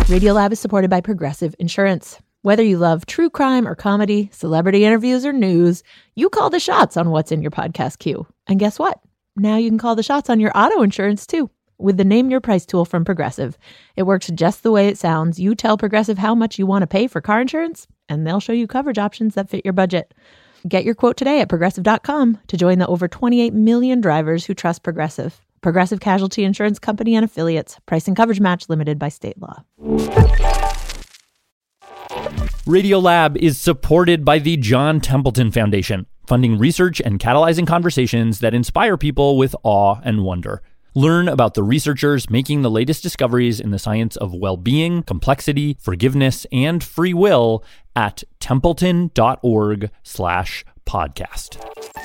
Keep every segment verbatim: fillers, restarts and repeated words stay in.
Radiolab is supported by Progressive Insurance. Whether you love true crime or comedy, celebrity interviews or news, you call the shots on what's in your podcast queue. And guess what? Now you can call the shots on your auto insurance too with the Name Your Price tool from Progressive. It works just the way it sounds. You tell Progressive how much you want to pay for car insurance, and they'll show you coverage options that fit your budget. Get your quote today at progressive dot com to join the over twenty-eight million drivers who trust Progressive. Progressive Casualty Insurance Company and Affiliates. Price and coverage match limited by state law. Radiolab is supported by the John Templeton Foundation, funding research and catalyzing conversations that inspire people with awe and wonder. Learn about the researchers making the latest discoveries in the science of well-being, complexity, forgiveness, and free will at templeton.org slash podcast.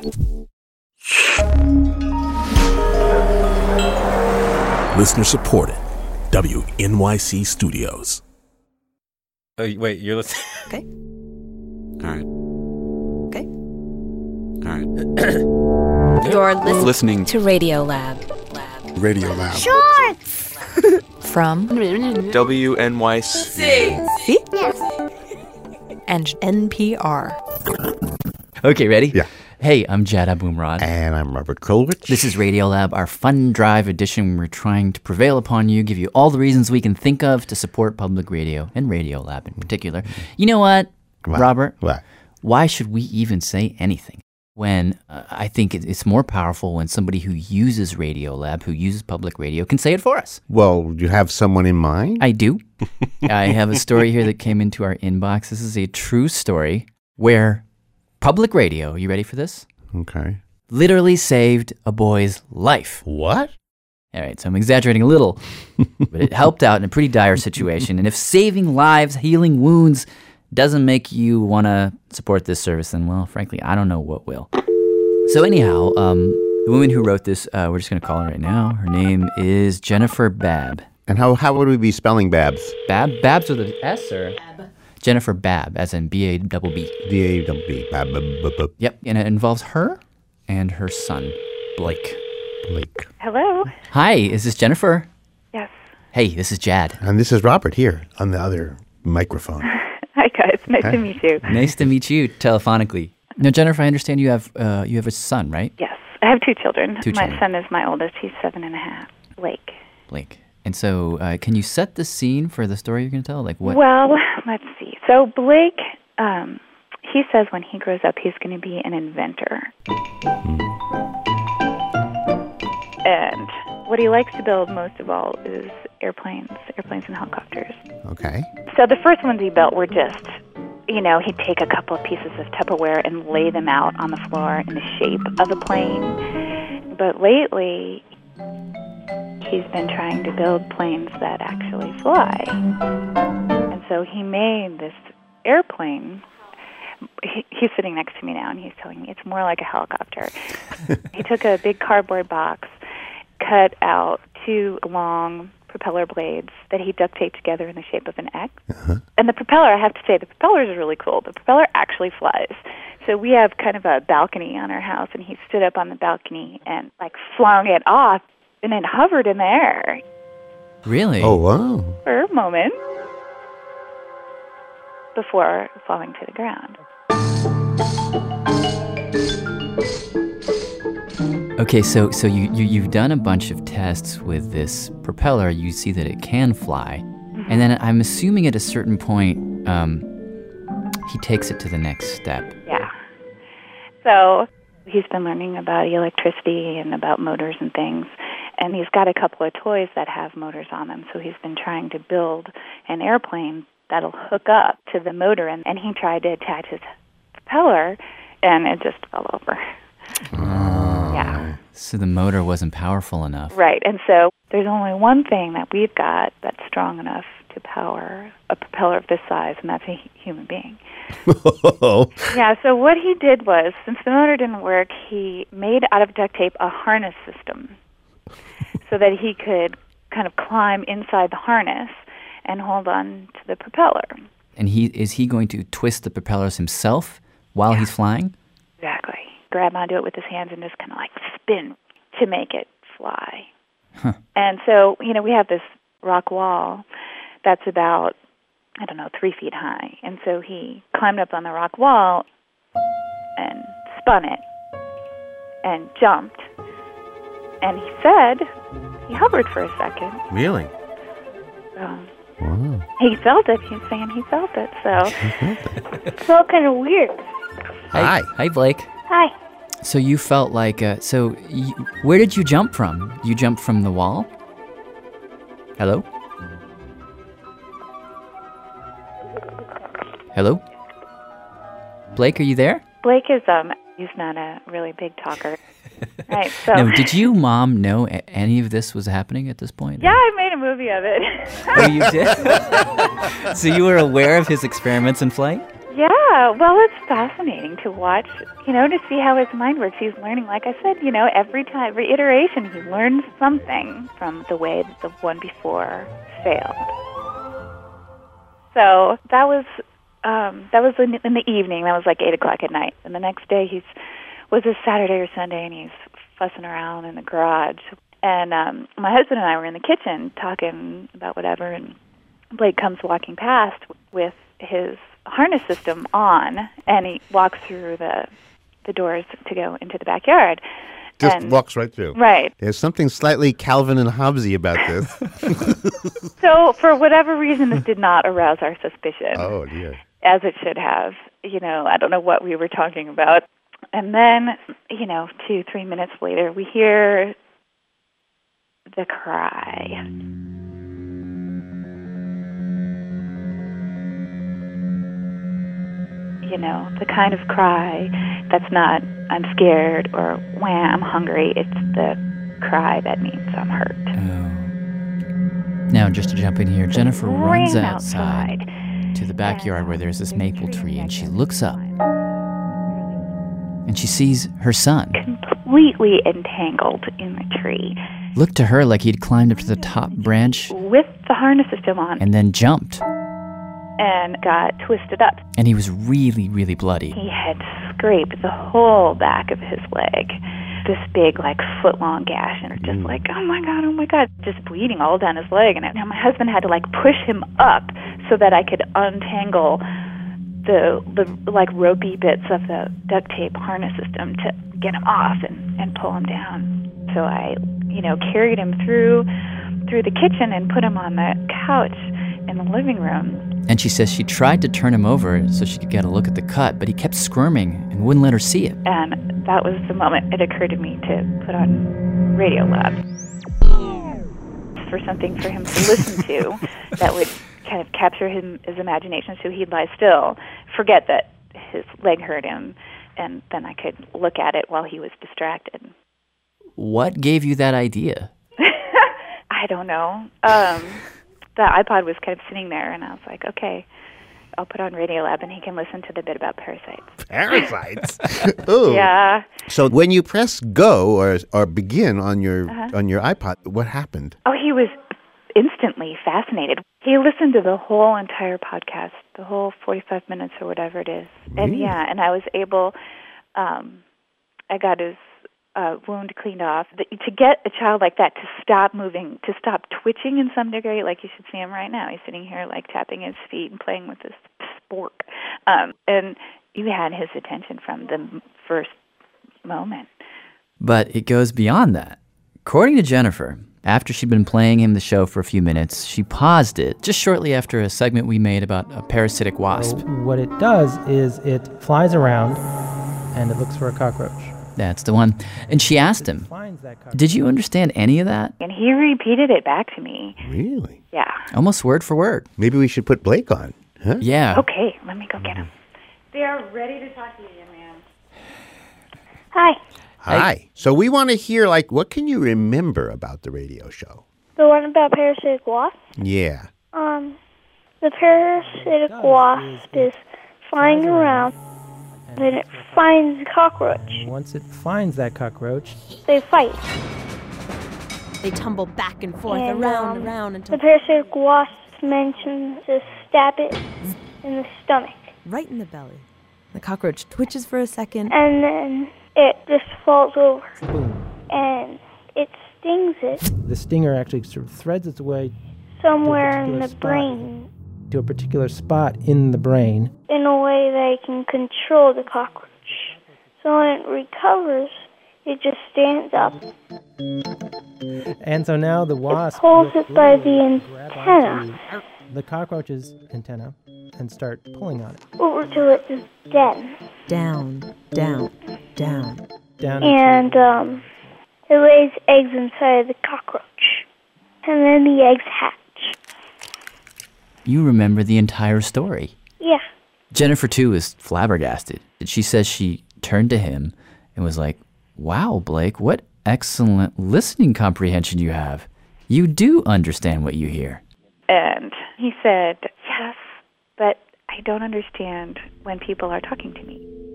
Listener supported. W N Y C Studios. Oh, wait, you're listening? Okay. All right. Okay. All right. You're listening, Listening to Radiolab. Lab. Radiolab. Shorts! From W N Y C. See? Yes. And N P R. Okay, ready? Yeah. Hey, I'm Jad Abumrad. And I'm Robert Krulwich. This is Radiolab, our fun drive edition. We're trying to prevail upon you, give you all the reasons we can think of to support public radio and Radiolab in particular. You know what, What? Robert? What? Why should we even say anything when uh, I think it, it's more powerful when somebody who uses Radiolab, who uses public radio, can say it for us? Well, you have someone in mind? I do. I have a story here that came into our inbox. This is a true story where public radio, you ready for this? Okay. Literally saved a boy's life. What? All right, so I'm exaggerating a little, but it helped out in a pretty dire situation. And if saving lives, healing wounds doesn't make you want to support this service, then, well, frankly, I don't know what will. So anyhow, um, the woman who wrote this, uh, we're just going to call her right now. Her name is Jennifer Babb. And how, how would we be spelling Babs? Babb? Babs with an S or? Bab. Jennifer Babb, as in B A B B. B A B B. Bab, bab, bab, bab. Yep, and it involves her and her son, Blake. Blake. Hello. Hi, is this Jennifer? Yes. Hey, this is Jad. And this is Robert here on the other microphone. Hi guys. Nice Hi. to meet you. Nice to meet you telephonically. Now, Jennifer, I understand you have uh, you have a son, right? Yes. I have two children. Two my children. son is my oldest. He's seven and a half. Blake. Blake. And so, uh, can you set the scene for the story you're going to tell? Like what? Well, let's see. So Blake, um, he says when he grows up, he's going to be an inventor. And what he likes to build most of all is airplanes, airplanes and helicopters. Okay. So the first ones he built were just, you know, he'd take a couple of pieces of Tupperware and lay them out on the floor in the shape of a plane. But lately, he's been trying to build planes that actually fly. And so he made this airplane. He, he's sitting next to me now, and he's telling me it's more like a helicopter. He took a big cardboard box, cut out two long propeller blades that he duct taped together in the shape of an X. Uh-huh. And the propeller, I have to say, the propeller is really cool. The propeller actually flies. So we have kind of a balcony on our house, and he stood up on the balcony and, like, flung it off, and it hovered in the air Really? Oh, wow. for a moment before falling to the ground. Okay, so so you, you you've done a bunch of tests with this propeller. You see that it can fly, Mm-hmm. and then I'm assuming at a certain point, um, he takes it to the next step. Yeah. So he's been learning about electricity and about motors and things, and he's got a couple of toys that have motors on them. So he's been trying to build an airplane that'll hook up to the motor, and, and he tried to attach his propeller, and it just fell over. Yeah. So the motor wasn't powerful enough. Right, and so there's only one thing that we've got that's strong enough to power a propeller of this size, and that's a hu- human being. Yeah, so what he did was, since the motor didn't work, he made out of duct tape a harness system so that he could kind of climb inside the harness and hold on to the propeller. And he is he going to twist the propellers himself while he's flying? Exactly. Grab onto it with his hands and just kind of like spin to make it fly. Huh. And so, you know, we have this rock wall that's about, I don't know, three feet high. And so he climbed up on the rock wall and spun it and jumped. And he said he hovered for a second. Really? So Wow. he felt it. He's saying he felt it. So It felt kind of weird. Hi. Hi, Blake. Hi. So you felt like, uh, so you, where did you jump from? You jumped from the wall? Hello? Hello? Blake, are you there? Blake is um he's not a really big talker. Right. So No, did you, Mom, know a- any of this was happening at this point? yeah, I made a movie of it. Oh, you did? So you were aware of his experiments in flight? Yeah, well, it's fascinating to watch, you know, to see how his mind works. He's learning, like I said, you know, every time, every iteration, he learns something from the way that the one before failed. So that was um, that was in, in the evening. That was like eight o'clock at night. And the next day, he's was a Saturday or Sunday, and he's fussing around in the garage. And um, my husband and I were in the kitchen talking about whatever, and Blake comes walking past with his harness system on, and he walks through the the doors to go into the backyard. Just and, walks right through. Right. There's something slightly Calvin and Hobbesy about this. So for whatever reason, this did not arouse our suspicion, Oh, dear. as it should have. You know, I don't know what we were talking about. And then, you know, two, three minutes later, we hear the cry. You know, the kind of cry that's not, I'm scared or wham, I'm hungry. It's the cry that means I'm hurt. Oh. Now, just to jump in here, Jennifer runs Ran outside to the backyard where there's this maple tree, and she looks up, and she sees her son. Completely entangled in the tree. Looked to her like he'd climbed up to the top branch With the harness system on. and then jumped. And got twisted up. And he was really, really bloody. He had scraped the whole back of his leg. This big, like, foot-long gash. And just like, oh, my God, oh, my God. Just bleeding all down his leg. And now my husband had to, like, push him up so that I could untangle the, the like, ropey bits of the duct tape harness system to get him off and, and pull him down. So I, you know, carried him through through the kitchen and put him on the couch in the living room. And she says she tried to turn him over so she could get a look at the cut, but he kept squirming and wouldn't let her see it. And that was the moment it occurred to me to put on Radiolab for something for him to listen to that would kind of capture him, his imagination so he'd lie still, forget that his leg hurt him, and then I could look at it while he was distracted. What gave you that idea? I don't know. Um, the iPod was kind of sitting there, and I was like, okay, I'll put on Radiolab, and he can listen to the bit about parasites. Parasites? Ooh. Yeah. So when you press go or or begin on your Uh-huh. on your iPod, what happened? Oh, he was instantly fascinated. He listened to the whole entire podcast, the whole forty-five minutes or whatever it is. And Really? yeah, and I was able, um, I got his uh, wound cleaned off. The, to get a child like that to stop moving, to stop twitching in some degree, like you should see him right now. He's sitting here like tapping his feet and playing with this spork. Um, and you had his attention from the first moment. But it goes beyond that. According to Jennifer, after she'd been playing him the show for a few minutes, she paused it just shortly after a segment we made about a parasitic wasp. So what it does is it flies around and it looks for a cockroach. That's the one. And she asked him, Finds that cockroach. did you understand any of that? And he repeated it back to me. Really? Yeah. Almost word for word. Maybe we should put Blake on, huh? Yeah. Okay, let me go get him. They are ready to talk to you, young man. Hi. Hi. So we want to hear, like, what can you remember about the radio show? The one about parasitic wasp? Yeah. Um, the parasitic wasp is flying around, then it finds a cockroach. Once it finds that cockroach, They fight. They tumble back and forth, And, around, um, around until The parasitic wasp mentions to stab it in the stomach. right in the belly. The cockroach twitches for a second. And then it just falls over. boom. And it stings it. The stinger actually sort of threads its way somewhere in the spot. brain To a particular spot in the brain. in a way that I can control the cockroach. So when it recovers, it just stands up. And so now the wasp Pulls will it by the literally grab antenna onto the cockroach's antenna and start pulling on it. over to its den. Down, down, down. Down And um, it lays eggs inside the cockroach. And then the eggs hatch. You remember the entire story. Yeah. Jennifer, too, is flabbergasted. She says she turned to him and was like, wow, Blake, what excellent listening comprehension you have. You do understand what you hear. And he said, yes, but I don't understand when people are talking to me.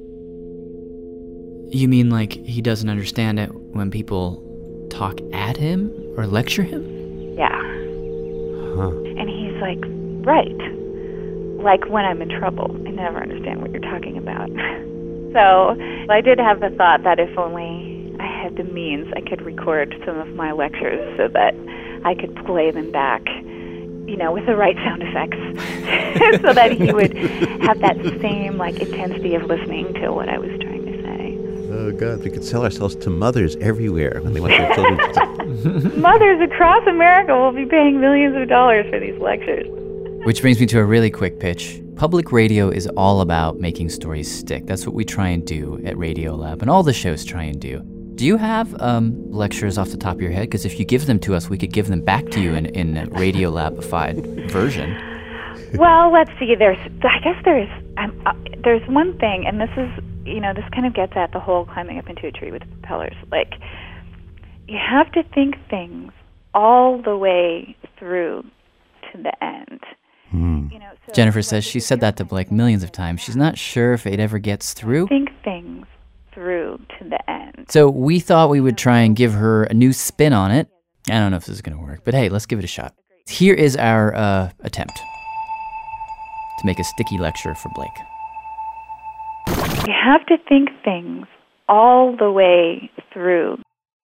You mean like he doesn't understand it when people talk at him or lecture him? Yeah. Huh. And he's like, right. Like when I'm in trouble, I never understand what you're talking about. So I did have the thought that if only I had the means, I could record some of my lectures so that I could play them back, you know, with the right sound effects, so that he would have that same, like, intensity of listening to what I was trying to say. Oh, God, we could sell ourselves to mothers everywhere when they want their children to... Mothers across America will be paying millions of dollars for these lectures. Which brings me to a really quick pitch. Public radio is all about making stories stick. That's what we try and do at Radiolab, and all the shows try and do. Do you have um, lectures off the top of your head? Because if you give them to us, we could give them back to you in, in a Radiolab-ified version. Well, let's see. There's, I guess there's, um, uh, there's one thing, and this is, you know, this kind of gets at the whole climbing up into a tree with propellers. Like, you have to think things all the way through to the end. Hmm. You know, so Jennifer says she said that to Blake millions of times. She's not sure if it ever gets through. think things through to the end. So we thought we would try and give her a new spin on it. I don't know if this is going to work, but hey, let's give it a shot. Here is our uh, attempt to make a sticky lecture for Blake. You have to think things all the way through.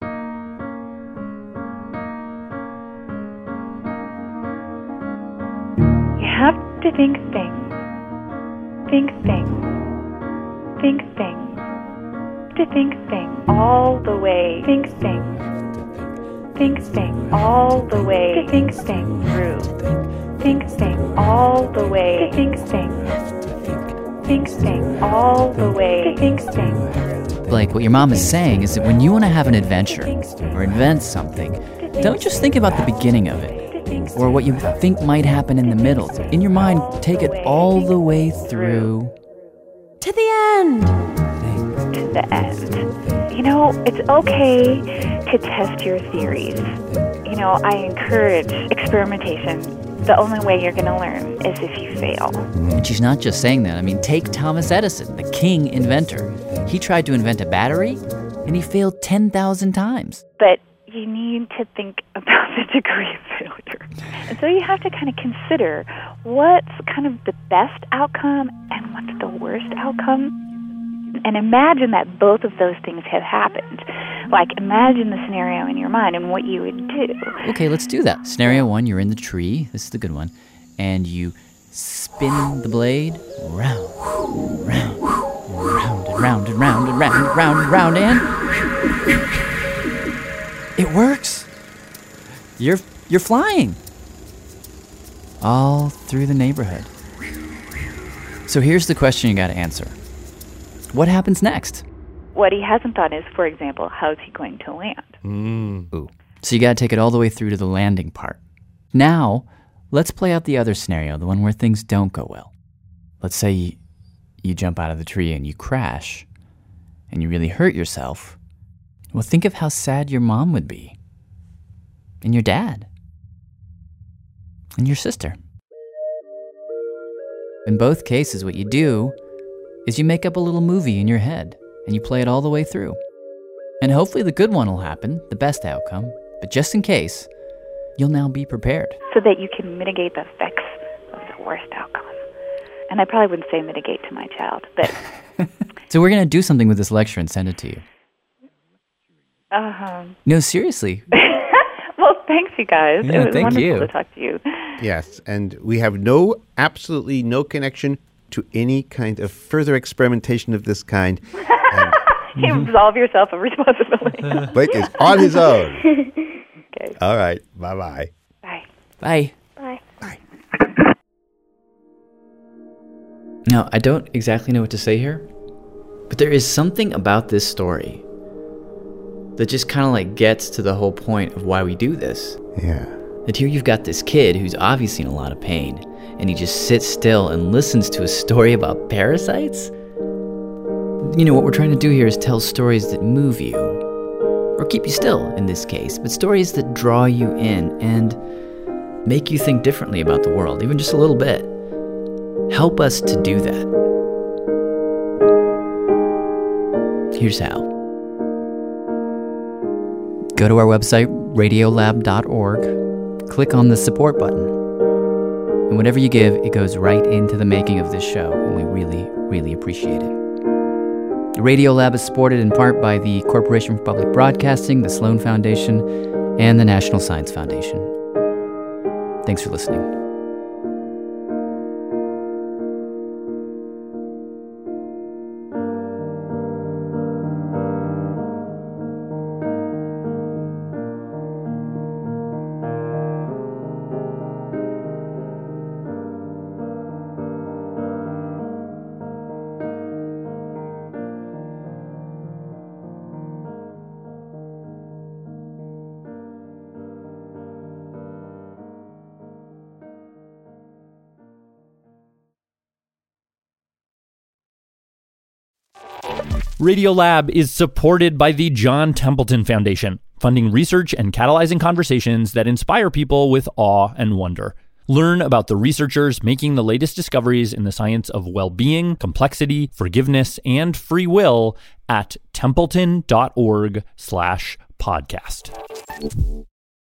You have to think things, think things, think things, to think things all the way, think things, think things all the way, to think things through, think things all the way, to think things, think things all the way, to think things. Blake, what your mom is saying is that when you want to have an adventure or invent something, don't just think about the beginning of it or what you think might happen in the middle. In your mind, take it all the way through. To the end! To the end. You know, it's okay to test your theories. You know, I encourage experimentation. The only way you're going to learn is if you fail. And she's not just saying that. I mean, take Thomas Edison, the king inventor. He tried to invent a battery, and he failed ten thousand times. But you need to think about the degree of failure. And so you have to kind of consider what's kind of the best outcome and what's the worst outcome. And imagine that both of those things have happened. Like, imagine the scenario in your mind and what you would do. Okay, let's do that. Scenario one, you're in the tree. This is the good one. And you spin the blade round, round, round, and round, and round, and round, and round, and round, and... it works. You're you're flying. All through the neighborhood. So here's the question you got to answer. What happens next? What he hasn't thought is, for example, how's he going to land? Mm. Ooh. So you got to take it all the way through to the landing part. Now, let's play out the other scenario, the one where things don't go well. Let's say you, you jump out of the tree and you crash, and you really hurt yourself. Well, think of how sad your mom would be, and your dad, and your sister. In both cases, what you do is you make up a little movie in your head, and you play it all the way through. And hopefully the good one will happen, the best outcome, but just in case, you'll now be prepared. So that you can mitigate the effects of the worst outcome. And I probably wouldn't say mitigate to my child, but... So we're going to do something with this lecture and send it to you. Um, No, seriously. Well, thanks, you guys. Yeah, it was thank wonderful you. to talk to you. Yes, and we have no, absolutely no connection to any kind of further experimentation of this kind. And You absolve yourself of responsibility. Blake is on his own. Okay. All right. Bye-bye. Bye. Bye. Bye. Now, I don't exactly know what to say here, but there is something about this story that just kind of like gets to the whole point of why we do this. Yeah. That here you've got this kid who's obviously in a lot of pain, and he just sits still and listens to a story about parasites? You know, what we're trying to do here is tell stories that move you, or keep you still in this case, but stories that draw you in and make you think differently about the world, even just a little bit. Help us to do that. Here's how. Go to our website, radiolab dot org, click on the support button, and whatever you give, it goes right into the making of this show, and we really, really appreciate it. Radiolab is supported in part by the Corporation for Public Broadcasting, the Sloan Foundation, and the National Science Foundation. Thanks for listening. Radiolab is supported by the John Templeton Foundation, funding research and catalyzing conversations that inspire people with awe and wonder. Learn about the researchers making the latest discoveries in the science of well-being, complexity, forgiveness, and free will at templeton dot org slash podcast.